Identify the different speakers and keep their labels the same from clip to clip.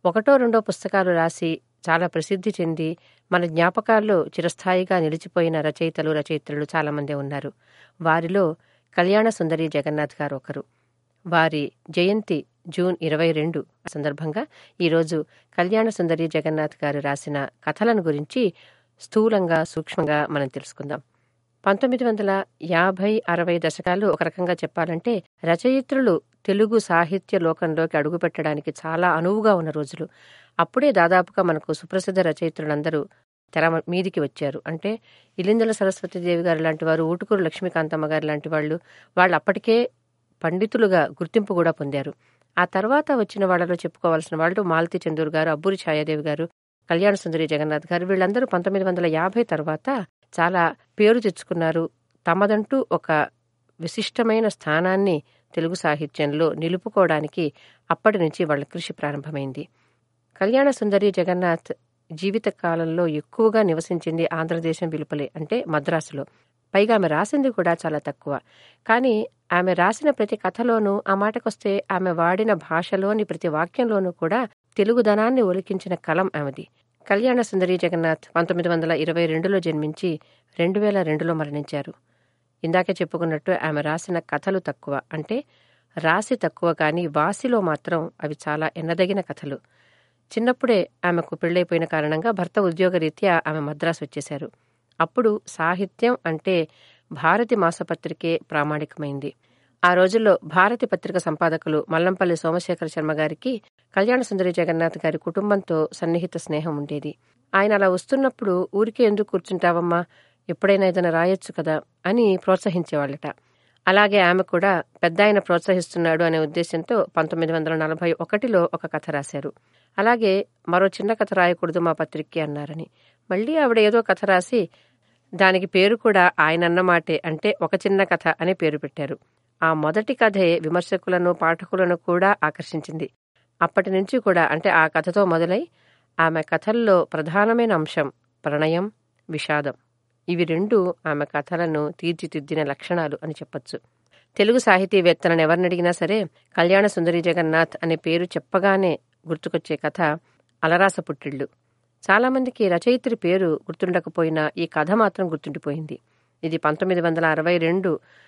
Speaker 1: ఒకటో రెండో పుస్తకాలు రాసి చాలా ప్రసిద్ధి చెంది మన జ్ఞాపకాల్లో చిరస్థాయిగా నిలిచిపోయిన రచయిత్రులు చాలామంది ఉన్నారు. వారిలో కళ్యాణ సుందరి జగన్నాథ్ గారు ఒకరు. వారి జయంతి జూన్ 22 సందర్భంగా ఈరోజు కళ్యాణ సుందరి జగన్నాథ్ గారు రాసిన కథలను గురించి స్థూలంగా సూక్ష్మంగా మనం తెలుసుకుందాం. 1950-60 దశకాలు ఒక రకంగా చెప్పాలంటే రచయిత్రులు తెలుగు సాహిత్య లోకంలోకి అడుగుపెట్టడానికి చాలా అనువుగా ఉన్న రోజులు. అప్పుడే దాదాపుగా మనకు సుప్రసిద్ధ రచయిత్రులందరూ తెర మీదికి వచ్చారు. అంటే ఇలిందల సరస్వతీదేవి గారు లాంటి వారు, ఊటుకూరు లక్ష్మీకాంతమ్మ గారు లాంటి వాళ్ళు అప్పటికే పండితులుగా గుర్తింపు కూడా పొందారు. ఆ తర్వాత వచ్చిన వాళ్ళలో చెప్పుకోవాల్సిన వాళ్ళు మాలతి చందూర్ గారు, అబ్బూరి ఛాయాదేవి గారు, కళ్యాణ సుందరి జగన్నాథ్ గారు, వీళ్ళందరూ 1950 తర్వాత చాలా పేరు తెచ్చుకున్నారు. తమదంటూ ఒక విశిష్టమైన స్థానాన్ని తెలుగు సాహిత్యంలో నిలుపుకోవడానికి అప్పటి నుంచి వాళ్ళ కృషి ప్రారంభమైంది. కళ్యాణ సుందరి జగన్నాథ్ జీవిత కాలంలో ఎక్కువగా నివసించింది ఆంధ్రదేశం వెలుపలే, అంటే మద్రాసులో. పైగా ఆమె రాసింది కూడా చాలా తక్కువ. కానీ ఆమె రాసిన ప్రతి కథలోనూ, ఆ మాటకొస్తే ఆమె వాడిన భాషలోని ప్రతి వాక్యంలోనూ కూడా తెలుగుదనాన్ని ఒలికించిన కలం ఆమెది. కళ్యాణ సుందరి జగన్నాథ్ 1922లో జన్మించి 2002లో మరణించారు. ఇందాకే చెప్పుకున్నట్టు ఆమె రాసిన కథలు తక్కువ, అంటే రాసి తక్కువ, కానీ వాసిలో మాత్రం అవి చాలా ఎన్నదగిన కథలు. చిన్నప్పుడే ఆమెకు పెళ్ళైపోయిన కారణంగా భర్త ఉద్యోగరీత్యా ఆమె మద్రాసు వచ్చేశారు. అప్పుడు సాహిత్యం అంటే భారతి మాసపత్రికే ప్రామాణికమైంది. ఆ రోజుల్లో భారతి పత్రిక సంపాదకులు మల్లంపల్లి సోమశేఖర శర్మ గారికి కళ్యాణ సుందరి జగన్నాథ్ గారి కుటుంబంతో సన్నిహిత స్నేహం ఉండేది. ఆయన అలా వస్తున్నప్పుడు ఊరికే ఎందుకు కూర్చుంటావమ్మా, ఎప్పుడైనా ఏదైనా రాయొచ్చు కదా అని ప్రోత్సహించేవాళ్ళట. అలాగే ఆమె కూడా పెద్దాయన ప్రోత్సహిస్తున్నాడు అనే ఉద్దేశంతో 1941లో ఒక కథ రాశారు. అలాగే మరో చిన్న కథ రాయకూడదు మా పత్రికకి అన్నారని మళ్ళీ ఆవిడ ఏదో కథ రాసి దానికి పేరు కూడా ఆయనన్నమాటే, అంటే ఒక చిన్న కథ అనే పేరు పెట్టారు. ఆ మొదటి కథే విమర్శకులను, పాఠకులను కూడా ఆకర్షించింది. అప్పటి నుంచి కూడా, అంటే ఆ కథతో మొదలై ఆమె కథల్లో ప్రధానమైన అంశం ప్రణయం, విషాదం. ఇవి రెండు ఆమె కథలను తీర్చిదిద్దిన లక్షణాలు అని చెప్పొచ్చు. తెలుగు సాహితీవేత్తలను ఎవరినడిగినా సరే కళ్యాణ సుందరి జగన్నాథ్ అనే పేరు చెప్పగానే గుర్తుకొచ్చే కథ అలరాస పుట్టిళ్ళు. చాలామందికి రచయిత్రి పేరు గుర్తుండకపోయినా ఈ కథ మాత్రం గుర్తుండిపోయింది. ఇది 1962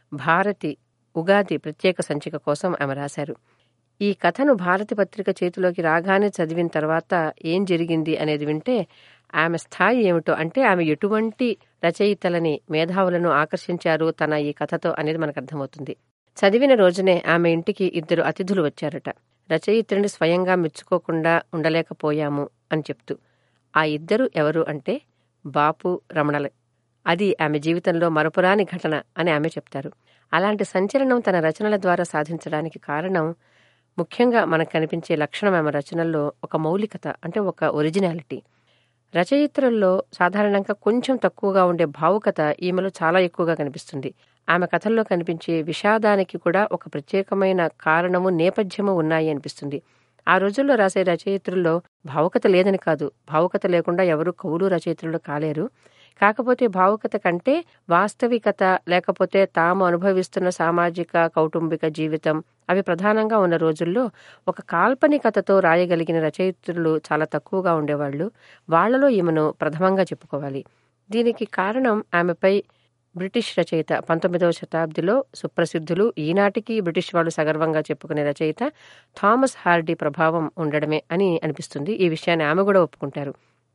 Speaker 1: భారతి ఉగాది ప్రత్యేక సంచిక కోసం ఆమె రాశారు. ఈ కథను భారతి పత్రిక చేతిలోకి రాగానే చదివిన తర్వాత ఏం జరిగింది అనేది వింటే ఆమె స్థాయి ఏమిటో, అంటే ఆమె ఎటువంటి రచయితలని, మేధావులను ఆకర్షించారు తన ఈ కథతో అనేది మనకు అర్థమవుతుంది. చదివిన రోజునే ఆమె ఇంటికి 2 అతిథులు వచ్చారట. రచయిత్రిని స్వయంగా మెచ్చుకోకుండా ఉండలేకపోయాము అని చెప్తూ. ఆ 2 ఎవరు అంటే బాపు, రమణలే. అది ఆమె జీవితంలో మరపురాని ఘటన అని ఆమె చెప్తారు. అలాంటి సంచలనం తన రచనల ద్వారా సాధించడానికి కారణం, ముఖ్యంగా మనకు కనిపించే లక్షణం ఆమె రచనల్లో ఒక మౌలికత, అంటే ఒక ఒరిజినాలిటీ. రచయిత్రుల్లో సాధారణంగా కొంచెం తక్కువగా ఉండే భావుకత ఈమెలో చాలా ఎక్కువగా కనిపిస్తుంది. ఆమె కథల్లో కనిపించే విషాదానికి కూడా ఒక ప్రత్యేకమైన కారణము, నేపథ్యము ఉన్నాయి అనిపిస్తుంది. ఆ రోజుల్లో రాసే రచయిత్రుల్లో భావుకత లేదని కాదు, భావుకత లేకుండా ఎవరు కవులు రచయిత్రులు కాలేరు. కాకపోతే భావుకత కంటే వాస్తవికత, లేకపోతే తాము అనుభవిస్తున్న సామాజిక, కౌటుంబిక జీవితం, అవి ప్రధానంగా ఉన్న రోజుల్లో ఒక కాల్పనికతతో రాయగలిగిన రచయిత్రులు చాలా తక్కువగా ఉండేవాళ్లు. వాళ్లలో ఈమెను ప్రథమంగా చెప్పుకోవాలి. దీనికి కారణం ఆమెపై బ్రిటిష్ రచయిత, 19వ శతాబ్దిలో సుప్రసిద్ధులు, ఈనాటికి బ్రిటిష్ వాళ్ళు సగర్వంగా చెప్పుకునే రచయిత థామస్ హార్డీ ప్రభావం ఉండడమే అని అనిపిస్తుంది. ఈ విషయాన్ని ఆమె కూడా ఒప్పుకుంటారు.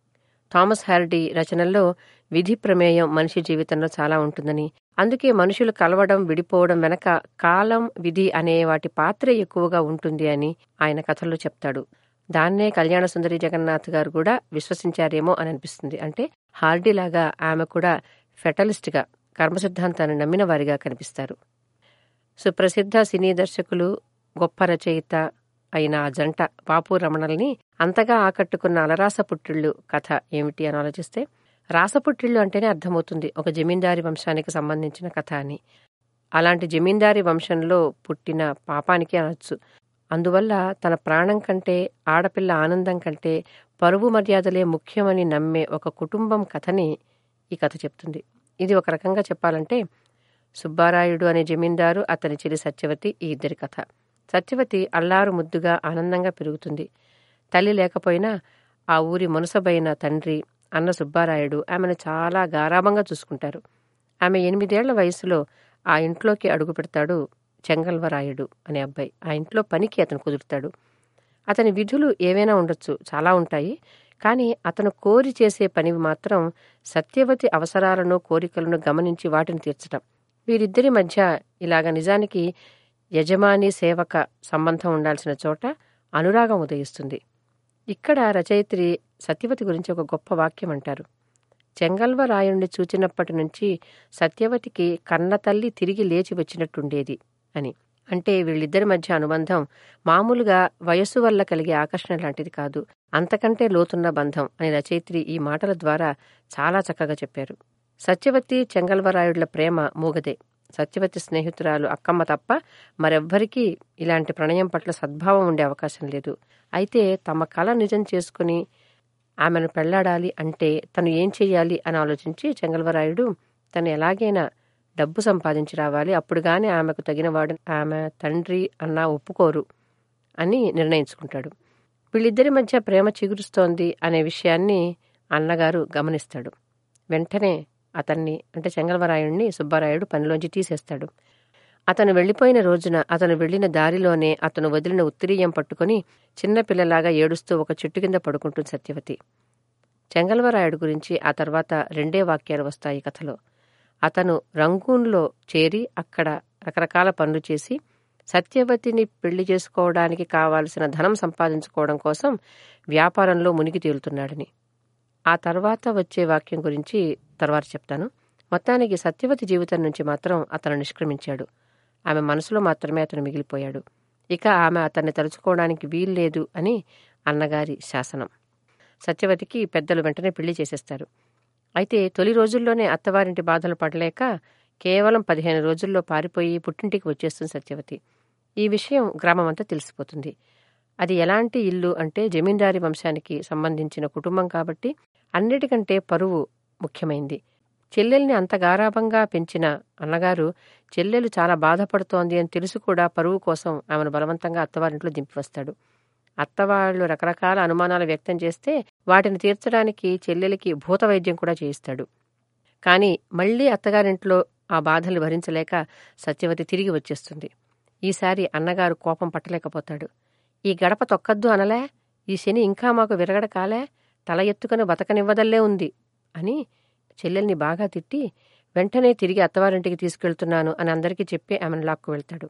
Speaker 1: థామస్ హార్డీ రచనల్లో విధి ప్రమేయం మనిషి జీవితంలో చాలా ఉంటుందని, అందుకే మనుషులు కలవడం, విడిపోవడం వెనక కాలం, విధి అనే వాటి పాత్రే ఎక్కువగా ఉంటుంది అని ఆయన కథల్లో చెప్తాడు. దాన్నే కళ్యాణ సుందరి జగన్నాథ్ గారు కూడా విశ్వసించారేమో అని అనిపిస్తుంది. అంటే హార్డీలాగా ఆమె కూడా ఫెటలిస్ట్గా, కర్మ సిద్ధాంతాన్ని నమ్మిన వారిగా కనిపిస్తారు. సుప్రసిద్ధ సినీ దర్శకులు, గొప్ప రచయిత అయిన ఆ జంట బాపు, రమణల్ని అంతగా ఆకట్టుకున్న అలరాస పుట్టిళ్ళు కథ ఏమిటి అని ఆలోచిస్తే, రాసపుట్టిళ్ళు అంటేనే అర్థమవుతుంది ఒక జమీందారీ వంశానికి సంబంధించిన కథ అని. అలాంటి జమీందారీ వంశంలో పుట్టిన పాపానికి అనొచ్చు. అందువల్ల తన ప్రాణం కంటే, ఆడపిల్ల ఆనందం కంటే పరువు మర్యాదలే ముఖ్యమని నమ్మే ఒక కుటుంబం కథని ఈ కథ చెప్తుంది. ఇది ఒక రకంగా చెప్పాలంటే సుబ్బారాయుడు అనే జమీందారు, అతని చెల్లి సత్యవతి, ఈ ఇద్దరి కథ. సత్యవతి అల్లారు ముద్దుగా ఆనందంగా పెరుగుతుంది. తల్లి లేకపోయినా ఆ ఊరి మునసబైన తండ్రి అన్న సుబ్బారాయుడు ఆమెను చాలా గారాబంగా చూసుకుంటారు. ఆమె 8 ఏళ్ల వయసులో ఆ ఇంట్లోకి అడుగు పెడతాడు చెంగల్వరాయుడు అనే అబ్బాయి. ఆ ఇంట్లో పనికి అతను కుదురుతాడు. అతని విధులు ఏవైనా ఉండొచ్చు, చాలా ఉంటాయి. కానీ అతను కోరి చేసే పనివి మాత్రం సత్యవతి అవసరాలను, కోరికలను గమనించి వాటిని తీర్చటం. వీరిద్దరి మధ్య ఇలాగ నిజానికి యజమాని సేవక సంబంధం ఉండాల్సిన చోట అనురాగం ఉదయిస్తుంది. ఇక్కడ రచయిత్రి సత్యవతి గురించి ఒక గొప్ప వాక్యం అంటారు. చెంగల్వరాయుణ్ణి చూచినప్పటి నుంచి సత్యవతికి కన్నతల్లి తిరిగి లేచి వచ్చినట్టుండేది అని. అంటే వీళ్ళిద్దరి మధ్య అనుబంధం మామూలుగా వయస్సు వల్ల కలిగే ఆకర్షణ లాంటిది కాదు, అంతకంటే లోతున్న బంధం అని రచయిత్రి ఈ మాటల ద్వారా చాలా చక్కగా చెప్పారు. సత్యవతి చెంగల్వరాయుడుల ప్రేమ మూగదే. సత్యవతి స్నేహితురాలు అక్కమ్మ తప్ప మరెవ్వరికీ ఇలాంటి ప్రణయం పట్ల సద్భావం ఉండే అవకాశం లేదు. అయితే తమ కల నిజం చేసుకుని ఆమెను పెళ్లాడాలి అంటే తను ఏం చెయ్యాలి అని ఆలోచించి చెంగల్వరాయుడు తను ఎలాగైనా డబ్బు సంపాదించి రావాలి, అప్పుడు గాని ఆమెకు తగినవాడు ఆమె తండ్రి అన్నా ఒప్పుకోరు అని నిర్ణయించుకుంటాడు. వీళ్ళిద్దరి మధ్య ప్రేమ చిగురుస్తోంది అనే విషయాన్ని అన్నగారు గమనిస్తాడు. వెంటనే అతన్ని అంటే చెంగల్వరాయుడిని సుబ్బారాయుడు పనిలోంచి తీసేస్తాడు. అతను వెళ్లిపోయిన రోజున అతను వెళ్లిన దారిలోనే అతను వదిలిన ఉత్తిరీయం పట్టుకుని చిన్నపిల్లలాగా ఏడుస్తూ ఒక చెట్టు కింద పడుకుంటుంది సత్యవతి. చెంగల్వరాయుడు గురించి ఆ తర్వాత 2 వాక్యాలు వస్తాయి కథలో. అతను రంగూన్లో చేరి అక్కడ రకరకాల పనులు చేసి సత్యవతిని పెళ్లి చేసుకోవడానికి కావాల్సిన ధనం సంపాదించుకోవడం కోసం వ్యాపారంలో మునిగి తేలుతున్నాడని. ఆ తర్వాత వచ్చే వాక్యం గురించి తర్వాత చెప్తాను. మొత్తానికి సత్యవతి జీవితం నుంచి మాత్రం అతను నిష్క్రమించాడు. ఆమె మనసులో మాత్రమే అతను మిగిలిపోయాడు. ఇక ఆమె అతన్ని తలుచుకోవడానికి వీల్లేదు అని అన్నగారి శాసనం. సత్యవతికి పెద్దలు వెంటనే పెళ్లి చేసేస్తారు. అయితే తొలి రోజుల్లోనే అత్తవారింటి బాధలు పడలేక కేవలం 15 రోజుల్లో పారిపోయి పుట్టింటికి వచ్చేస్తుంది సత్యవతి. ఈ విషయం గ్రామమంతా తెలిసిపోతుంది. అది ఎలాంటి ఇల్లు అంటే జమీందారీ వంశానికి సంబంధించిన కుటుంబం కాబట్టి అన్నిటికంటే పరువు ముఖ్యమైంది. చెల్లెల్ని అంత గారాబంగా పెంచిన అన్నగారు చెల్లెలు చాలా బాధపడుతోంది అని తెలుసు కూడా పరువు కోసం ఆమెను బలవంతంగా అత్తవారింట్లో దింపి వస్తాడు. అత్తవాళ్లు రకరకాల అనుమానాలు వ్యక్తం చేస్తే వాటిని తీర్చడానికి చెల్లెలికి భూత వైద్యం కూడా చేయిస్తాడు. కానీ మళ్లీ అత్తగారింట్లో ఆ బాధల్ని భరించలేక సత్యవతి తిరిగి వచ్చేస్తుంది. ఈసారి అన్నగారు కోపం పట్టలేకపోతాడు. ఈ గడప తొక్కద్దు అనలే, ఈ శని ఇంకా మాకు విరగడ కాలే, తల ఎత్తుకుని బతకనివ్వదల్లే ఉంది అని చెల్లెల్ని బాగా తిట్టి వెంటనే తిరిగి అత్తవారింటికి తీసుకెళ్తున్నాను అని అందరికీ చెప్పి ఆమెను లాక్కు వెళ్తాడు.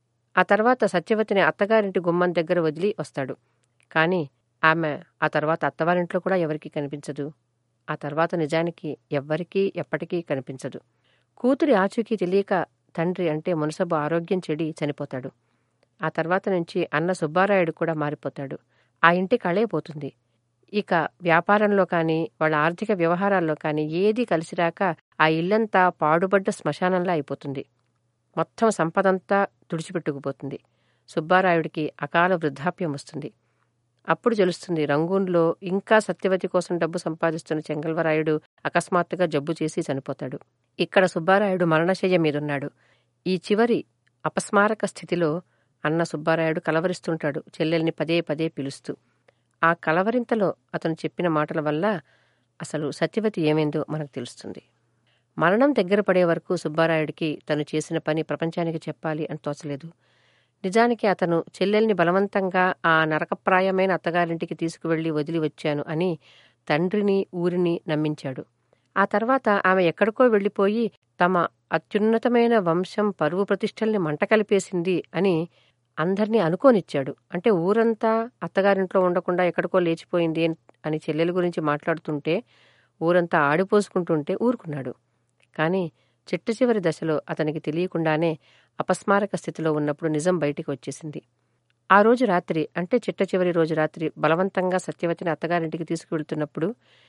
Speaker 1: ఆ తర్వాత సత్యవతిని అత్తగారింటి గుమ్మం దగ్గర వదిలి వస్తాడు. కానీ ఆమె ఆ తర్వాత అత్తవారింట్లో కూడా ఎవరికీ కనిపించదు. ఆ తర్వాత నిజానికి ఎవ్వరికీ ఎప్పటికీ కనిపించదు. కూతురి ఆచూకీ తెలియక తండ్రి అంటే మునసబు ఆరోగ్యం చెడి చనిపోతాడు. ఆ తర్వాత నుంచి అన్న సుబ్బారాయుడు కూడా మారిపోతాడు. ఆ ఇంటి కళే పోతుంది. ఇక వ్యాపారంలో కానీ వాళ్ళ ఆర్థిక వ్యవహారాల్లో కానీ ఏదీ కలిసిరాక ఆ ఇల్లంతా పాడుబడ్డ శ్మశానంలా అయిపోతుంది. మొత్తం సంపదంతా తుడిచిపెట్టుకుపోతుంది. సుబ్బారాయుడికి అకాల వృద్ధాప్యం వస్తుంది. అప్పుడు తెలుస్తుంది రంగూన్లో ఇంకా సత్యవతి కోసం డబ్బు సంపాదిస్తున్న చెంగల్వరాయుడు అకస్మాత్తుగా జబ్బు చేసి చనిపోతాడు. ఇక్కడ సుబ్బారాయుడు మరణశయ్య మీదున్నాడు. ఈ చివరి అపస్మారక స్థితిలో అన్న సుబ్బారాయుడు కలవరిస్తుంటాడు చెల్లెల్ని పదే పదే పిలుస్తూ. ఆ కలవరింతలో అతను చెప్పిన మాటల వల్ల అసలు సత్యవతి ఏమైందో మనకు తెలుస్తుంది. మరణం దగ్గర పడే వరకు సుబ్బారాయుడికి తను చేసిన పని ప్రపంచానికి చెప్పాలి అని తోచలేదు. నిజానికి అతను చెల్లెల్ని బలవంతంగా ఆ నరకప్రాయమైన అత్తగారింటికి తీసుకువెళ్లి వదిలి వచ్చాను అని తండ్రిని ఊరిని నమ్మించాడు. ఆ తర్వాత ఆమె ఎక్కడికో వెళ్లిపోయి తమ అత్యున్నతమైన వంశం పరువు ప్రతిష్టల్ని మంట కలిపేసింది అని అందర్నీ అనుకోనిచ్చాడు. అంటే ఊరంతా అత్తగారింట్లో ఉండకుండా ఎక్కడికో లేచిపోయింది అని చెల్లెల గురించి మాట్లాడుతుంటే ఊరంతా ఆడిపోసుకుంటుంటే ఊరుకున్నాడు. కానీ చిట్ట చివరి దశలో అతనికి తెలియకుండానే అపస్మారక స్థితిలో ఉన్నప్పుడు నిజం బయటికి వచ్చేసింది. ఆ రోజు రాత్రి అంటే చిట్ట చివరి రోజు రాత్రి బలవంతంగా సత్యవతిని అత్తగారింటికి తీసుకువెళ్తున్నప్పుడు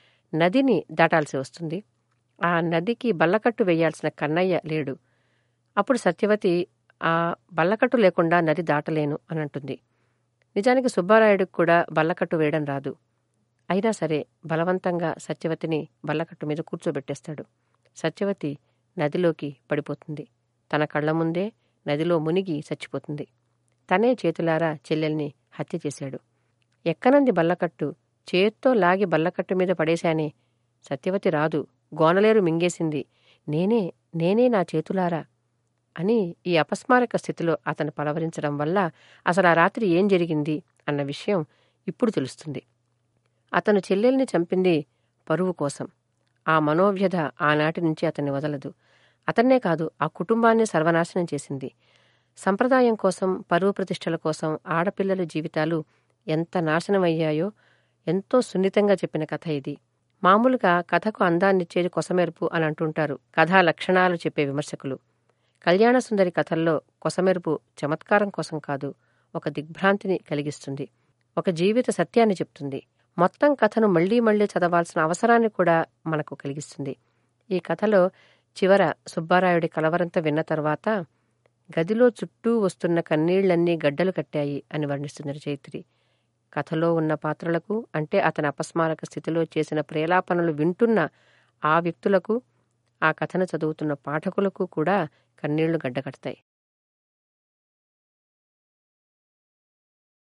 Speaker 1: నదిని దాటాల్సి వస్తుంది. ఆ నదికి బల్లకట్టు వేయాల్సిన కన్నయ్య లేడు. అప్పుడు సత్యవతి ఆ బల్లకట్టు లేకుండా నది దాటలేను అని అంటుంది. నిజానికి సుబ్బారాయుడికి కూడా బల్లకట్టు వేయడం రాదు. అయినా సరే బలవంతంగా సత్యవతిని బల్లకట్టు మీద కూర్చోబెట్టేస్తాడు. సత్యవతి నదిలోకి పడిపోతుంది. తన కళ్ల ముందే నదిలో మునిగి చచ్చిపోతుంది. తనే చేతులారా చెల్లెల్ని హత్య చేశాడు. ఎక్కనంది బల్లకట్టు, చేత్తో లాగి బల్లకట్టు మీద పడేశానే. సత్యవతి రాదు, గోనలేరు మింగేసింది, నేనే నేనే నా చేతులారా అని ఈ అపస్మారక స్థితిలో అతను పలవరించడం వల్ల అసలు ఆ రాత్రి ఏం జరిగింది అన్న విషయం ఇప్పుడు తెలుస్తుంది. అతను చెల్లెల్ని చంపింది పరువు కోసం. ఆ మనోవ్యధ ఆనాటి నుంచి అతన్ని వదలదు. అతన్నే కాదు, ఆ కుటుంబాన్ని సర్వనాశనం చేసింది. సంప్రదాయం కోసం, పరువు ప్రతిష్టల కోసం ఆడపిల్లల జీవితాలు ఎంత నాశనమయ్యాయో ఎంతో సున్నితంగా చెప్పిన కథ ఇది. మామూలుగా కథకు అందాన్నిచ్చేది కొసమెరుపు అని అంటుంటారు కథా లక్షణాలు చెప్పే విమర్శకులు. కళ్యాణసుందరి కథల్లో కొసమెరుపు చమత్కారం కోసం కాదు, ఒక దిగ్భ్రాంతిని కలిగిస్తుంది, ఒక జీవిత సత్యాన్ని చెప్తుంది. మొత్తం కథను మళ్లీ మళ్లీ చదవాల్సిన అవసరాన్ని కూడా మనకు కలిగిస్తుంది. ఈ కథలో చివర సుబ్బారాయుడి కలవరంత విన్న తర్వాత గదిలో చుట్టూ వస్తున్న కన్నీళ్లన్నీ గడ్డలు కట్టాయి అని వర్ణిస్తుంది రచయిత్రి. కథలో ఉన్న పాత్రలకు, అంటే అతని అపస్మారక స్థితిలో చేసిన ప్రేలాపనలు వింటున్న ఆ వ్యక్తులకు, ఆ కథను చదువుతున్న పాఠకులకు కూడా కన్నీళ్లు గడ్డకడతాయి.